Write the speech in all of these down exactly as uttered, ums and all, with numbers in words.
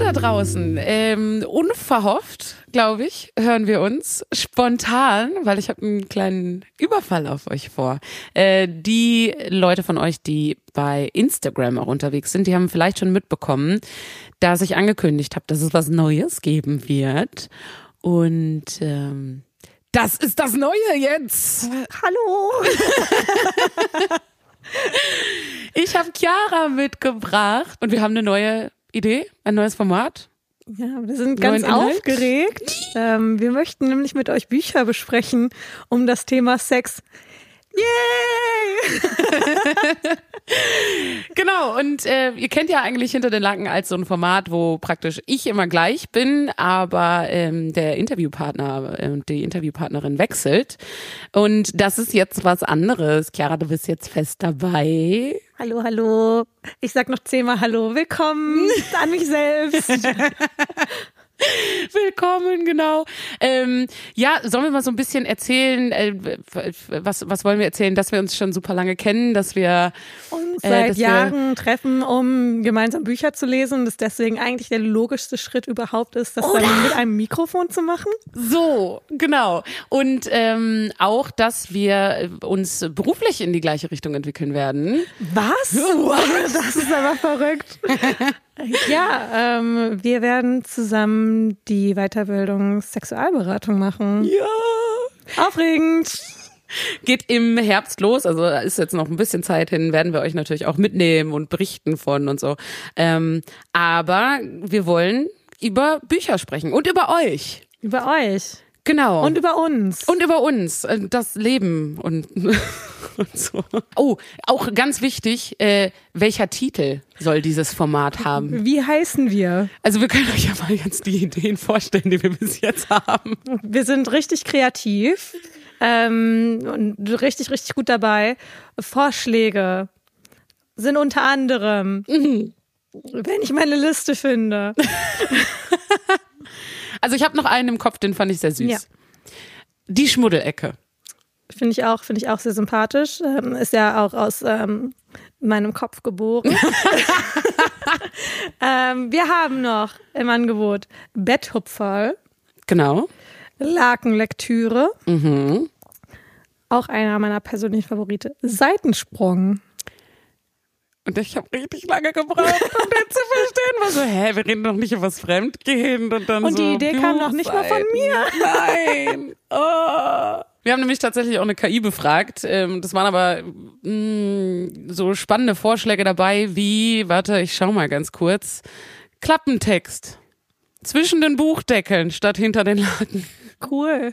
da draußen. Ähm, unverhofft, glaube ich, hören wir uns. Spontan, weil ich habe einen kleinen Überfall auf euch vor. Äh, die Leute von euch, die bei Instagram auch unterwegs sind, die haben vielleicht schon mitbekommen, dass ich angekündigt habe, dass es was Neues geben wird. Und ähm, das ist das Neue jetzt. Hallo. Ich habe Chiara mitgebracht und wir haben eine neue Idee, ein neues Format. Ja, wir sind ganz aufgeregt. Ähm, wir möchten nämlich mit euch Bücher besprechen um das Thema Sex. Yay! Genau, und äh, ihr kennt ja eigentlich Hinter den Laken als so ein Format, wo praktisch ich immer gleich bin, aber ähm, der Interviewpartner und äh, die Interviewpartnerin wechselt. Und das ist jetzt was anderes. Chiara, du bist jetzt fest dabei. Hallo, hallo. Ich sag noch zehnmal Hallo. Willkommen an mich selbst. Willkommen, genau. Ähm, ja, sollen wir mal so ein bisschen erzählen, äh, was, was wollen wir erzählen, dass wir uns schon super lange kennen, dass wir uns äh, seit Jahren treffen, um gemeinsam Bücher zu lesen und das deswegen eigentlich der logischste Schritt überhaupt ist, das Oder? dann mit einem Mikrofon zu machen. So, genau. Und ähm, auch, dass wir uns beruflich in die gleiche Richtung entwickeln werden. Was? What? Das ist aber verrückt. Ja, ähm, wir werden zusammen die Weiterbildung Sexualberatung machen. Ja. Aufregend. Geht im Herbst los, also da ist jetzt noch ein bisschen Zeit hin, werden wir euch natürlich auch mitnehmen und berichten von und so. Ähm, aber wir wollen über Bücher sprechen und über euch. Über euch. Genau. Und über uns. Und über uns, das Leben und, und so. Oh, auch ganz wichtig, äh, welcher Titel soll dieses Format haben? Wie heißen wir? Also wir können euch ja mal jetzt die Ideen vorstellen, die wir bis jetzt haben. Wir sind richtig kreativ ähm, und richtig, richtig gut dabei. Vorschläge sind unter anderem, mhm. wenn ich meine Liste finde. Also ich habe noch einen im Kopf, den fand ich sehr süß. Ja. Die Schmuddelecke. Finde ich auch, finde ich auch sehr sympathisch. Ähm, ist ja auch aus ähm, meinem Kopf geboren. ähm, wir haben noch im Angebot Betthupferl. Genau. Lakenlektüre. Mhm. Auch einer meiner persönlichen Favorite. Seitensprung. Und ich habe richtig lange gebraucht, um den zu verstehen. War so, hä, wir reden doch nicht über was Fremdgehen. Und dann und so, die Idee kam noch nicht mal von mir. Nein. Oh. Wir haben nämlich tatsächlich auch eine K I befragt. Das waren aber mh, so spannende Vorschläge dabei wie, warte, ich schau mal ganz kurz, Klappentext. Zwischen den Buchdeckeln statt hinter den Laken. Cool.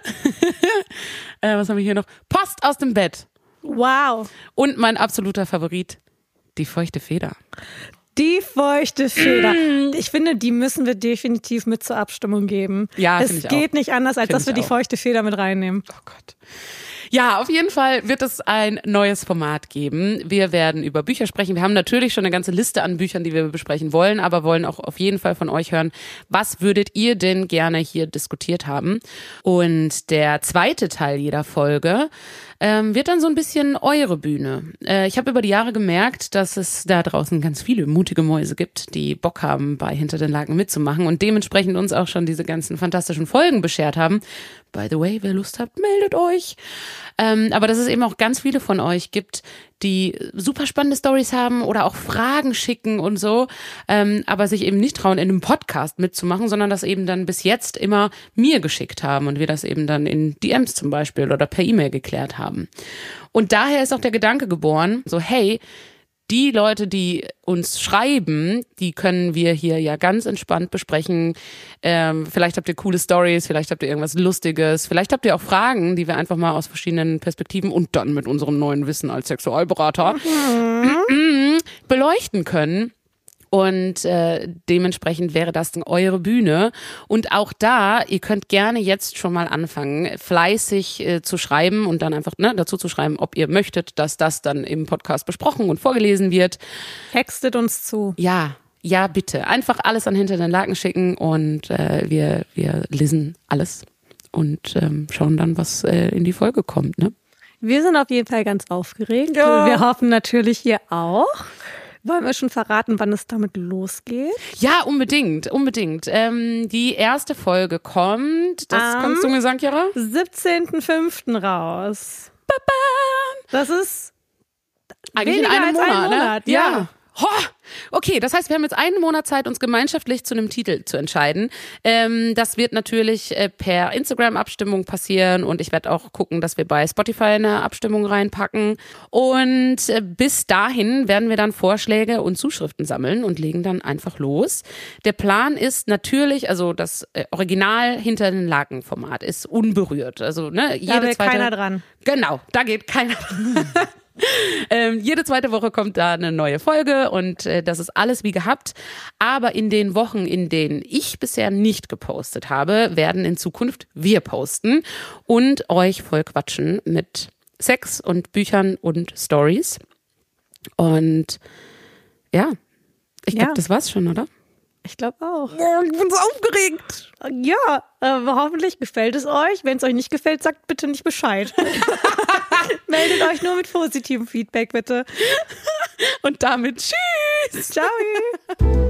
äh, was haben wir hier noch? Post aus dem Bett. Wow. Und mein absoluter Favorit, die feuchte Feder. Die feuchte Feder. Mm. Ich finde, die müssen wir definitiv mit zur Abstimmung geben. Ja, es ich geht auch. nicht anders, als find dass wir die auch. feuchte Feder mit reinnehmen. Oh Gott. Ja, auf jeden Fall wird es ein neues Format geben. Wir werden über Bücher sprechen. Wir haben natürlich schon eine ganze Liste an Büchern, die wir besprechen wollen, aber wollen auch auf jeden Fall von euch hören, was würdet ihr denn gerne hier diskutiert haben? Und der zweite Teil jeder Folge ähm, wird dann so ein bisschen eure Bühne. Äh, ich habe über die Jahre gemerkt, dass es da draußen ganz viele mutige Mäuse gibt, die Bock haben, bei Hinter den Laken mitzumachen und dementsprechend uns auch schon diese ganzen fantastischen Folgen beschert haben. By the way, wer Lust habt, meldet euch. Ähm, aber dass es eben auch ganz viele von euch gibt, die super spannende Storys haben oder auch Fragen schicken und so, ähm, aber sich eben nicht trauen, in einem Podcast mitzumachen, sondern das eben dann bis jetzt immer mir geschickt haben und wir das eben dann in D Ms zum Beispiel oder per E-Mail geklärt haben. Und daher ist auch der Gedanke geboren, so hey, die Leute, die uns schreiben, die können wir hier ja ganz entspannt besprechen. Ähm, vielleicht habt ihr coole Stories, vielleicht habt ihr irgendwas Lustiges, vielleicht habt ihr auch Fragen, die wir einfach mal aus verschiedenen Perspektiven und dann mit unserem neuen Wissen als Sexualberater mhm. beleuchten können. Und äh, dementsprechend wäre das dann eure Bühne. Und auch da, ihr könnt gerne jetzt schon mal anfangen, fleißig äh, zu schreiben und dann einfach ne, dazu zu schreiben, ob ihr möchtet, dass das dann im Podcast besprochen und vorgelesen wird. Textet uns zu. Ja, ja bitte. Einfach alles an Hinter den Laken schicken und äh, wir, wir lesen alles und ähm, schauen dann, was äh, in die Folge kommt. Ne? Wir sind auf jeden Fall ganz aufgeregt. Ja. Wir hoffen natürlich ihr auch. Wollen wir schon verraten, wann es damit losgeht? Ja, unbedingt, unbedingt. Ähm, die erste Folge kommt, das Am kannst du mir sagen, Chiara? siebzehnten fünften raus. Das ist eigentlich in weniger einem als Monat, einen Monat, ne? ja. Ho! Okay, das heißt, wir haben jetzt einen Monat Zeit, uns gemeinschaftlich zu einem Titel zu entscheiden. Ähm, das wird natürlich äh, per Instagram-Abstimmung passieren und ich werde auch gucken, dass wir bei Spotify eine Abstimmung reinpacken. Und äh, bis dahin werden wir dann Vorschläge und Zuschriften sammeln und legen dann einfach los. Der Plan ist natürlich, also das äh, Original hinter den Laken-Format ist unberührt. Also ne, jede Da will zweite, keiner dran. Genau, da geht keiner dran. Ähm, jede zweite Woche kommt da eine neue Folge und äh, das ist alles wie gehabt. Aber in den Wochen, in denen ich bisher nicht gepostet habe, werden in Zukunft wir posten und euch voll quatschen mit Sex und Büchern und Stories. Und ja, ich glaube, Ja. das war's schon, oder? Ich glaube auch. Oh, ich bin so aufgeregt. Ja, aber hoffentlich gefällt es euch. Wenn es euch nicht gefällt, sagt bitte nicht Bescheid. Meldet euch nur mit positivem Feedback, bitte. Und damit tschüss. Ciao.